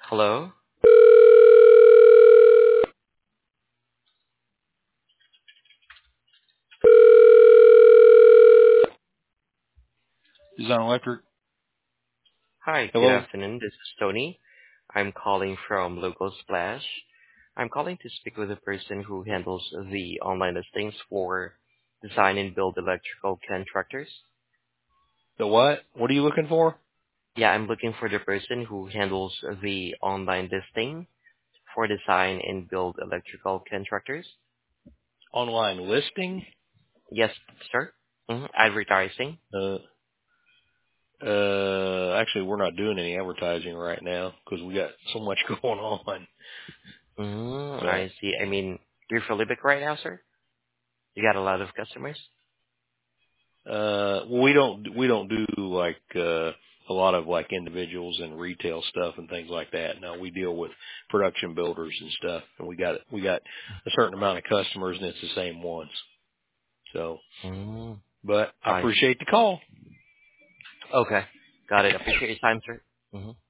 Hello? Design Electric. Hi, good Hello? afternoon. This is Tony. I'm calling from Local Splash. I'm calling to speak with the person who handles the online listings for design and build electrical contractors. The what? What are you looking for? Yeah, I'm looking for the person who handles the online listing for design and build electrical contractors. Online listing? Yes, sir. Advertising. Uh, actually, we're not doing any advertising right now because we got so much going on. But, I see. I mean, you're prolific right now, sir? You got a lot of customers? we don't do like, a lot of like individuals and retail stuff and things like that. No, we deal with production builders and stuff, and we got a certain amount of customers, and it's the same ones. So, Mm, but I I see. appreciate the call. Okay. Got it. Appreciate your time, sir.